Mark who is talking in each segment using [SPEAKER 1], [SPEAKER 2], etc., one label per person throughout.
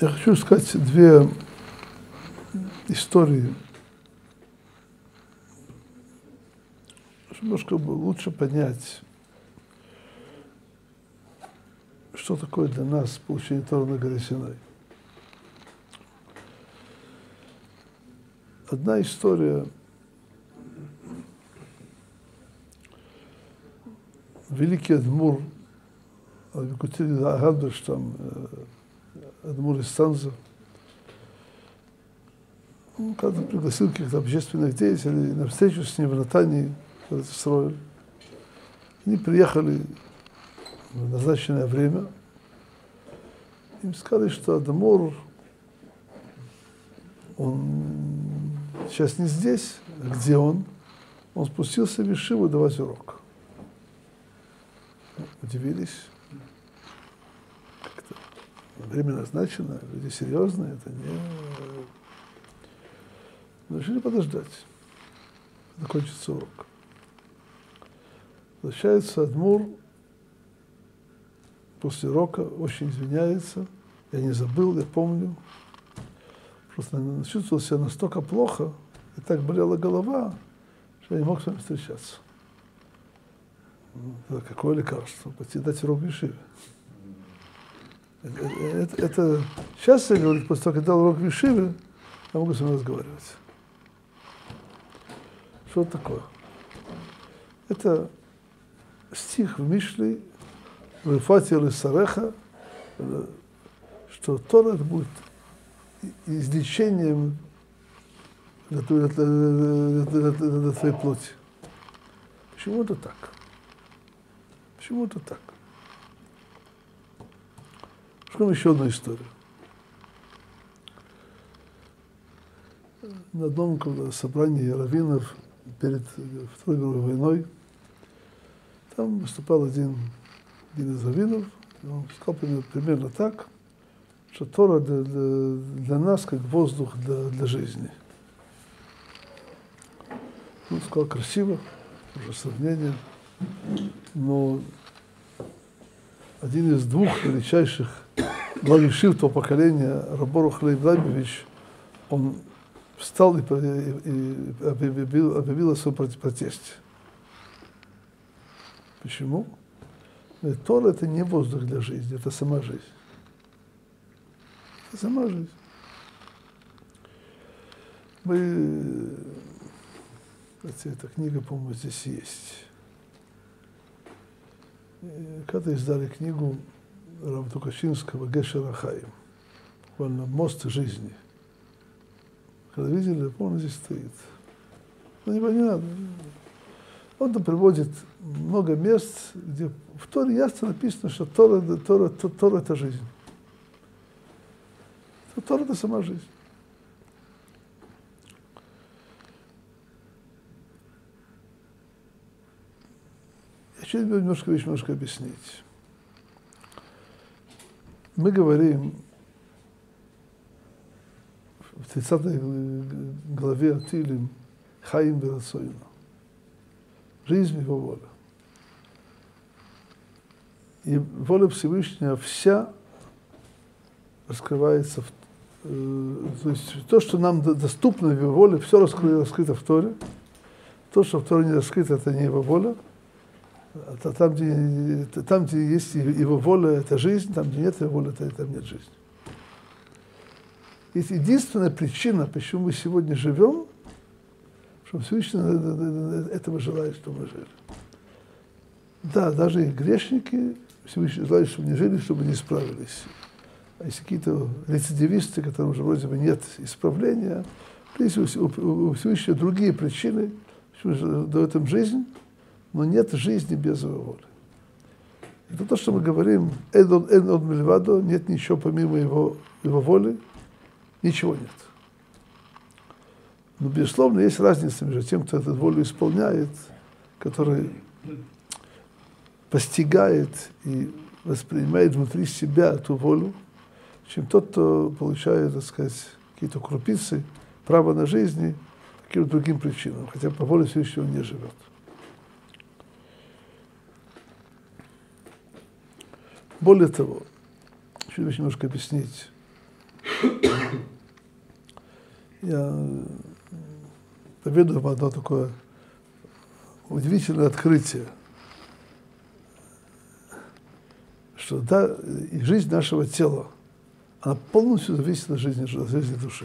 [SPEAKER 1] Я хочу сказать две истории, чтобы немножко лучше понять, что такое для нас получение Торы на горе Синай. Одна история. Великий адмур, Викутиль Агадыш, там, адмур из Санза, он когда пригласил каких-то общественных деятелей на встречу с ним в Натании, когда это строили. Они приехали в назначенное время. Им сказали, что адмур, он сейчас не здесь, а где он? Он спустился в Ешиву давать урок. Удивились. Как-то время назначено, люди серьезные, это не... Но решили подождать. Закончится урок. Возвращается адмур после урока, очень извиняется. Я не забыл, я помню. Просто чувствовал себя настолько плохо, и так болела голова, что я не мог с вами встречаться. Какое лекарство? Пойти дать урок в Ешиве. Это сейчас я говорю, после того, как дал урок в Ешиве, я могу с вами разговаривать. Что это такое? Это стих в Мишле, в Ифате Лисареха, что Тора будет излечением для твоей плоти. Почему это так? Почему это так? Скажем еще одну историю. На одном собрании раввинов перед Второй мировой войной там выступал один из раввинов, и он сказал примерно так, что Тора для нас как воздух для жизни. Он сказал красиво, уже сравнение, но один из двух величайших глав ешив того поколения, Рав Борух Лейб Лайбович, он встал и объявил о своем протесте. Почему? Тора – это не воздух для жизни, это сама жизнь. Это сама жизнь. Эта книга, по-моему, здесь есть. Когда издали книгу Рава Тукачинского «Гешер Ахаим», буквально «Мост жизни». Когда видели, помню, здесь стоит. Но не надо. Он там приводит много мест, где в Торе ясно написано, что Тора это жизнь. Тора это сама жизнь. Я хочу немножко объяснить. Мы говорим в 30 главе Атилим «Хаим берацойно». Жизнь его воля. И воля Всевышнего вся раскрывается, то есть то, что нам доступно в его воле, все раскрыто в Торе. То, что в Торе не раскрыто, это не его воля. А там, где есть его воля, это жизнь, там, где нет его воли, там нет жизни. И единственная причина, почему мы сегодня живем, что Всевышний этого желает, чтобы мы жили. Да, даже и грешники Всевышний желает, чтобы не жили, чтобы не исправились. А есть какие-то рецидивисты, которым уже вроде бы нет исправления, есть у Всевышнего другие причины, почему дает им жизнь, но нет жизни без его воли. Это то, что мы говорим, «Эн од мильвадо», нет ничего помимо его воли, ничего нет. Но, безусловно, есть разница между тем, кто эту волю исполняет, который постигает и воспринимает внутри себя эту волю, чем тот, кто получает, так сказать, какие-то крупицы права на жизнь по каким-то другим причинам, хотя по воле Всевышнего не живет. Более того, хочу немножко объяснить Я поведаю вам одно такое удивительное открытие, что да, и жизнь нашего тела, она полностью зависит от жизни души.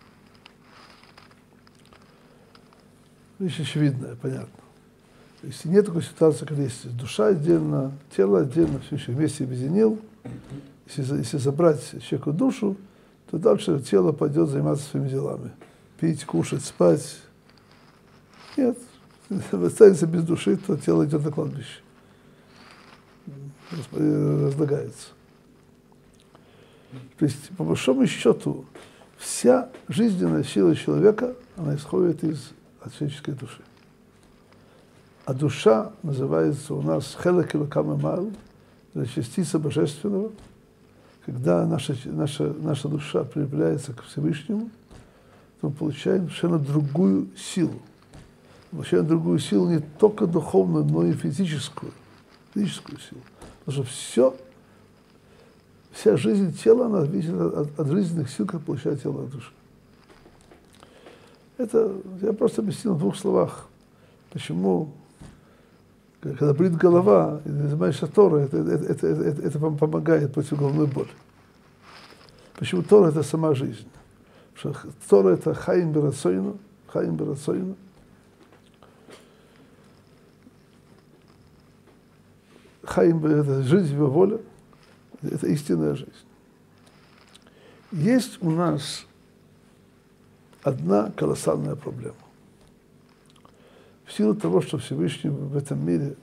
[SPEAKER 1] Вещь очевидная, понятно. То есть нет такой ситуации, когда есть душа отдельно, тело отдельно, все еще вместе объединил. Если забрать человеку душу, то дальше тело пойдет заниматься своими делами. Пить, кушать, спать. Нет. Если останется без души, то тело идет на кладбище. Разлагается. То есть, по большому счету, вся жизненная сила человека, она исходит от человеческой души. А душа называется у нас хелек элокам эмал, это частица божественного. Когда наша душа прилепляется к Всевышнему, то мы получаем совершенно другую силу. Мы получаем другую силу не только духовную, но и физическую силу. Потому что вся жизнь тела, она зависит от жизненных сил, как получает тело от души. Это я просто объяснил в двух словах, почему, когда болит голова, и занимаешься Торой, это помогает против головной боли. Почему Тора – это сама жизнь? Потому что Тора – это хаим берацойну. Хаим – это жизнь, его воля, это истинная жизнь. Есть у нас одна колоссальная проблема. В силу того, что Всевышний в этом мире,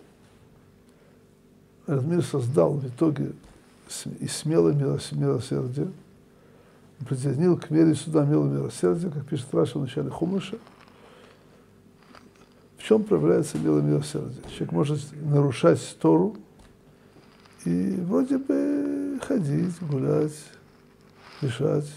[SPEAKER 1] этот мир создал в итоге и смелое милосердие, присоединил к мере суда милое милосердие, как пишет Раши в начале Хумаша. В чем проявляется милое милосердие? Человек может нарушать Тору и вроде бы ходить, гулять, дышать.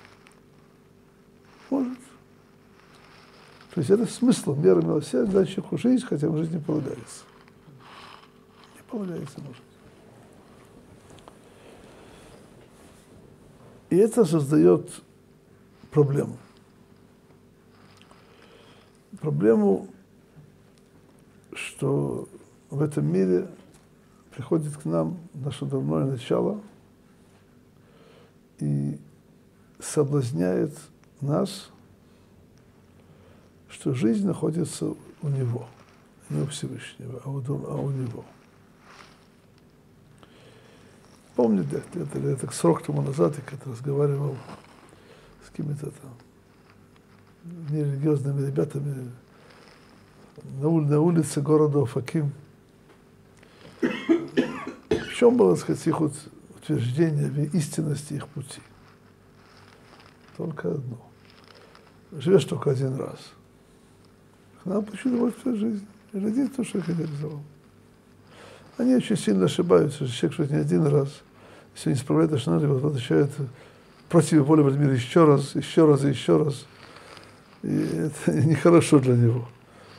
[SPEAKER 1] Может. То есть это смысл меры милосердия, дать человеку жизнь, хотя ему жизнь не полагается. Не полагается ему жизнь. И это создает проблему. Проблему, что в этом мире приходит к нам наше дурное начало и соблазняет нас, что жизнь находится у него, не у Всевышнего, а у него. Помните, это срок тому назад, я как-то разговаривал с какими-то там нерелигиозными ребятами на улице города Офаким. В чем было, так сказать, их утверждение в истинности их пути? Только одно. Живешь только один раз. Нам почему вот всю жизнь. Родить то, что их реализовал. Они очень сильно ошибаются, что человек живет не один раз. Если не справляет, то что надо, его возвращают против воли в этот мир еще раз. И это нехорошо для него.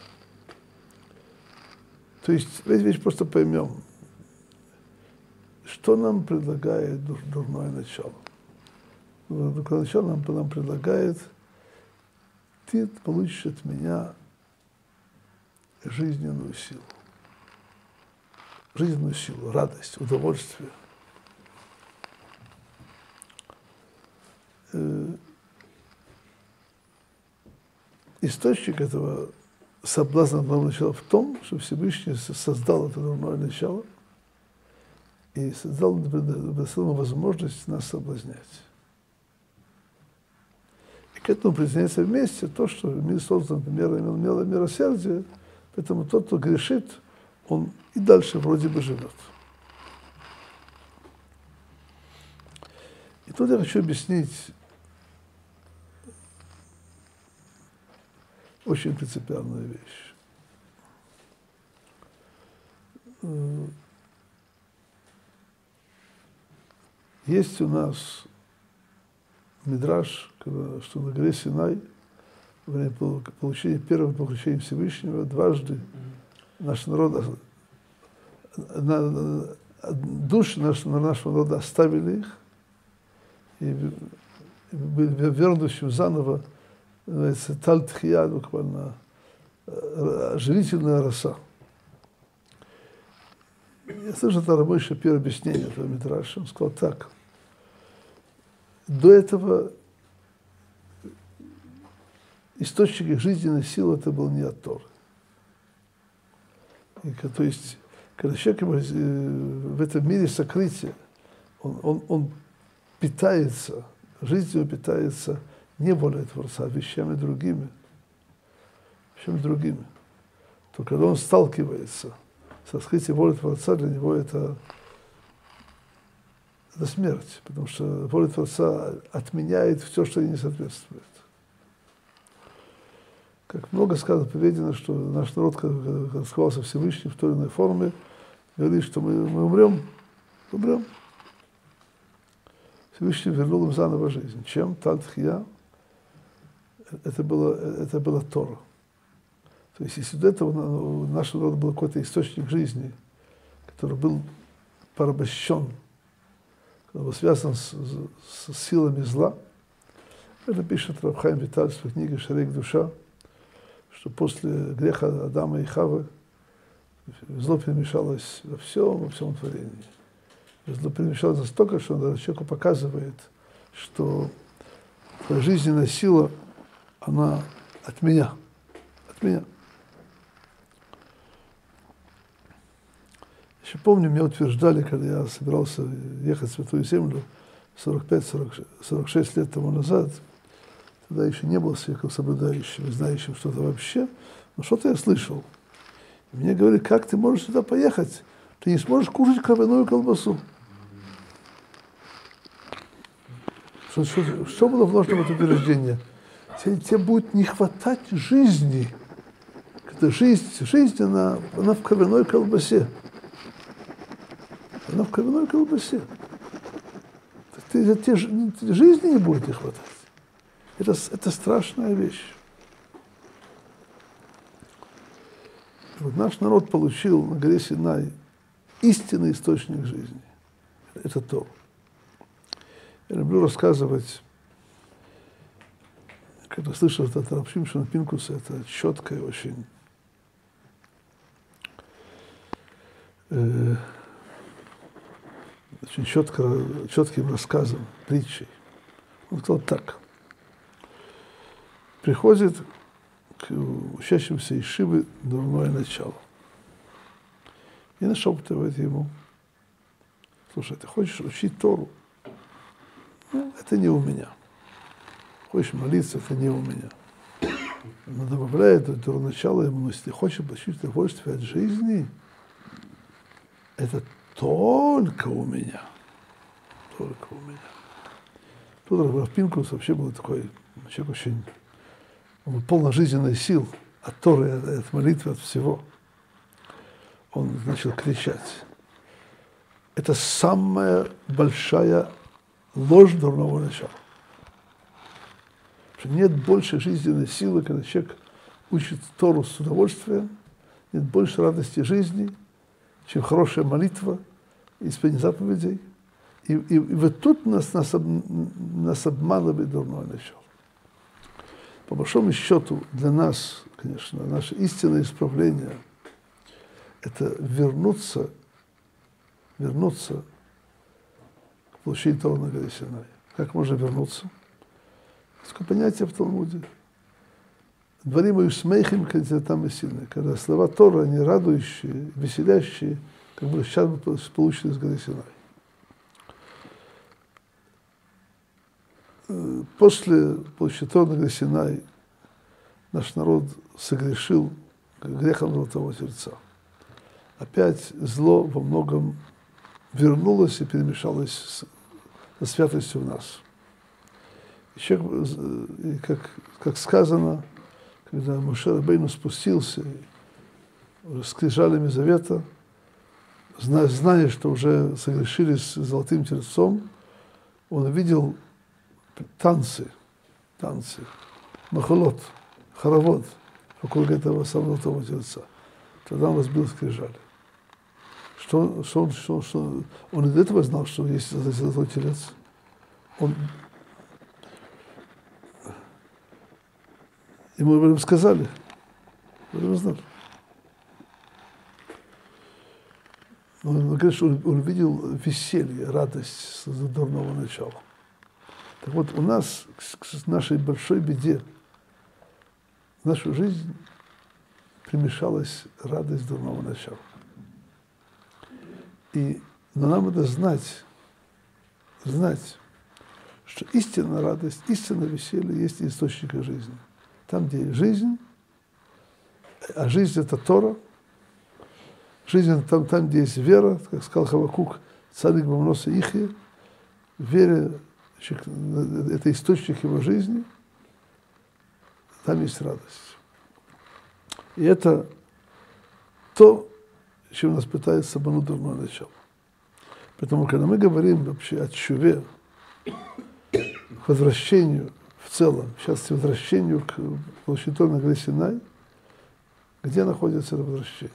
[SPEAKER 1] То есть, вещь просто поймем, что нам предлагает дурное начало. Дурное начало нам предлагает: ты получишь от меня жизненную силу, радость, удовольствие. Источник этого соблазна дурного начала в том, что Всевышний создал это дурное начало и создал возможность нас соблазнять. И к этому присоединяется вместе то, что мир создан мерой милосердия, поэтому тот, кто грешит, он и дальше вроде бы живет. И тут я хочу объяснить очень принципиальную вещь. Есть у нас мидраш, что на горе Синай, во время получения первого поручения Всевышнего, дважды наш народ, души нашего народа оставили их и вернущим заново, называется таль-тхия, буквально оживительная роса. Я слышал, это Рабой Шапир объяснение этого Мидраша. Он сказал так. До этого источник их жизненной силы это был не от Торы. То есть, когда человек в этом мире сокрытия, он питается, жизнь его питается не волей Творца, а вещами другими. То когда он сталкивается с раскрытием воли Творца, для него это смерть, потому что воля Творца отменяет все, что ей не соответствует. Как много сказано, поведено, что наш народ, когда раскрывался Всевышний в той или иной форме, говорит, что мы умрем. Всевышний вернул им заново жизнь. Чем? Таль-тхия. Это было Тора. То есть, если до этого у нашего народа был какой-то источник жизни, который был порабощен, который был связан с силами зла, это пишет Рав Хаим Виталь в своей книге «Шарейк душа», что после греха Адама и Хавы зло перемешалось во всем творении. Зло перемешалось настолько, что он человеку показывает, что твоя жизненная сила, она от меня. Еще помню, меня утверждали, когда я собирался ехать в Святую Землю 45-46 лет тому назад, тогда еще не был свеком соблюдающим, знающим что-то вообще, но что-то я слышал. И мне говорили, как ты можешь сюда поехать? Ты не сможешь кушать кровяную колбасу. Что было вложено в это утверждение? Тебе будет не хватать жизни. Когда жизнь она в кровяной колбасе. Она в кровяной колбасе. Тебе жизни не будет не хватать. Это страшная вещь. Вот наш народ получил на горе Синай истинный источник жизни. Это то. Я люблю рассказывать, когда слышал это от Рав Шимшона Пинкуса, это четкое очень, очень четким рассказом, притчей. Он сказал так. Приходит к учащимся ешивы дурное начало. И нашептывает ему: слушай, ты хочешь учить Тору? Ну, это не у меня. Хочешь молиться, это не у меня. Но добавляет это начало ему, если хочешь получить удовольствие от жизни, это только у меня. Только у меня. Тут Рав Пинкус вообще был такой человек очень... Он был полон жизненной сил от Торы, от молитвы, от всего. Он начал кричать. Это самая большая ложь дурного начала. Что нет больше жизненной силы, когда человек учит Тору с удовольствием, нет больше радости жизни, чем хорошая молитва и исполнение заповедей. И вот тут нас обманывает дурное начало. По большому счету для нас, конечно, наше истинное исправление – это вернуться к получению Торы на горе Синай. Как можно вернуться? Такое понятие в Талмуде. Дворим и смехим, когда там и сильные. Когда слова Торы, они радующие, веселящие, как бы сейчас получили с горы Синай. После получения Торы на горе Синай наш народ согрешил грехом Золотого Тельца. Опять зло во многом вернулось и перемешалось со святостью в нас. Еще, как сказано, когда Моше Рабейну спустился с скрижалями завета, зная, что уже согрешили с Золотым Тельцом, он увидел танцы, махалот, хоровод вокруг этого самого Золотого Тельца. Тогда он разбил скрижали. Он и до этого знал, что есть Золотой Телец. И мы об этом сказали. Об этом знали. Он говорит, что он видел веселье, радость с дурного начала. Так вот, у нас, к нашей большой беде, в нашу жизнь примешалась радость дурного начала. Но нам надо знать, что истинная радость, истинное веселье есть источник жизни. Там, где есть жизнь, а жизнь – это Тора, жизнь – там, где есть вера, как сказал Хавакук, царик Бамноса Ихе, вера – это источник его жизни, там есть радость. И это то, чем нас пытается обмануть дурное начало. Поэтому, когда мы говорим вообще о тшуве, к возвращению в целом, в частности, возвращению к площади на горе Синай, где находится это возвращение?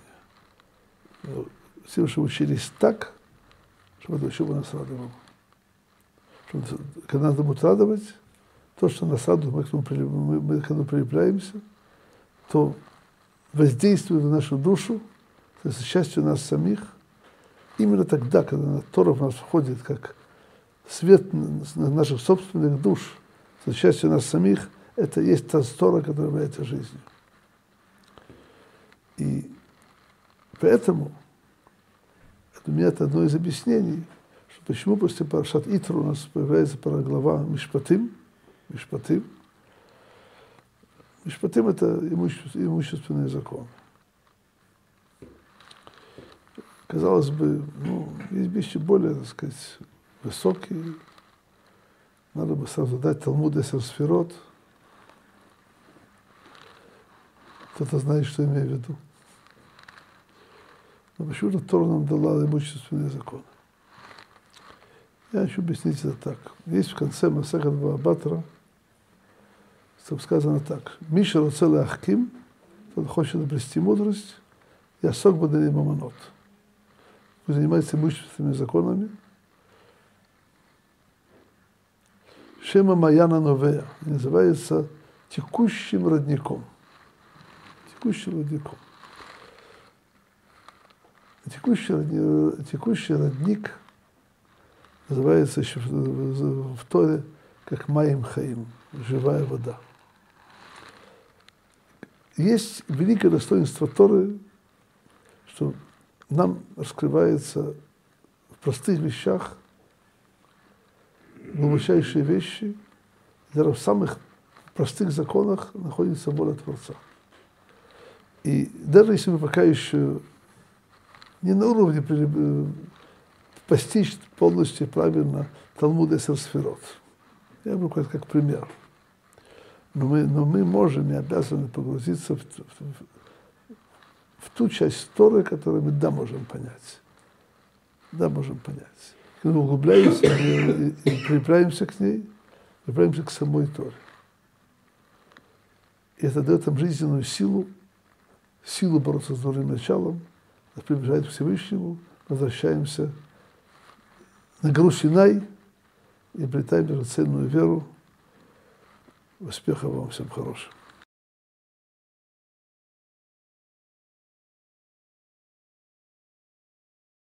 [SPEAKER 1] Все, что учились так, чтобы это учеба нас радовало. Когда нас будет радовать, то, что нас радует, мы когда прилепляемся, то воздействует на нашу душу, то есть счастье нас самих, именно тогда, когда Тора в нас входит как свет наших собственных душ, то счастье нас самих, это есть та Тора, которая является жизнью. И поэтому у меня это одно из объяснений, что почему после Парашат Итро у нас появляется глава Мишпатим. Мишпатим – это имущественный закон. Казалось бы, есть вещи более, так сказать, высокие. Надо бы сразу дать Талмуд Эсер Сферот. Кто-то знает, что имею в виду. Но почему-то Тора нам дала имущественный закон. Я хочу объяснить это так. Есть в конце Масехет Баба-Батра, там сказано так. Миша роцеле ахким, тот хочет обрести мудрость, я сок бадали мамонот. Кто занимается имущественными законами. Шема Маяна Новея называется текущим родником. Текущим родником. Текущий родник называется еще в Торе как Маим Хаим, живая вода. Есть великое достоинство Торы, что нам раскрывается в простых вещах глубочайшие вещи, даже в самых простых законах находится воля Творца. И даже если мы пока еще не на уровне постичь полностью правильно Талмуд Эсер Сферот, я беру это как пример. Но мы можем и обязаны погрузиться в ту часть Торы, которую мы можем понять. Да, можем понять. Когда мы углубляемся и прилепляемся к ней, прилепляемся к самой Торе. И это дает нам жизненную силу бороться с дурным началом, нас приближает к Всевышнему, возвращаемся на гору Синай и обретаем драгоценную веру. Успехов вам, всем хорошего.